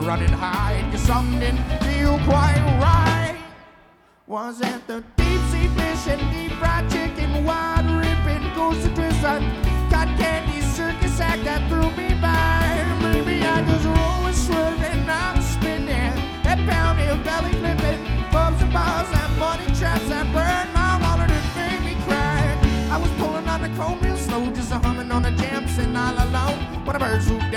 running high, cause something didn't feel quite right. Was at the deep sea fish and deep fried chicken, wide ripping, ghost of twist, cotton candy circus act that threw me by. Maybe I just roll and swerve and I'm spinning, head pounding, belly flipping, bumps and bars and money traps that burn my wallet and made me cry. I was pulling on the chrome real slow, just a humming on a jam, sitting all alone when a bird swooped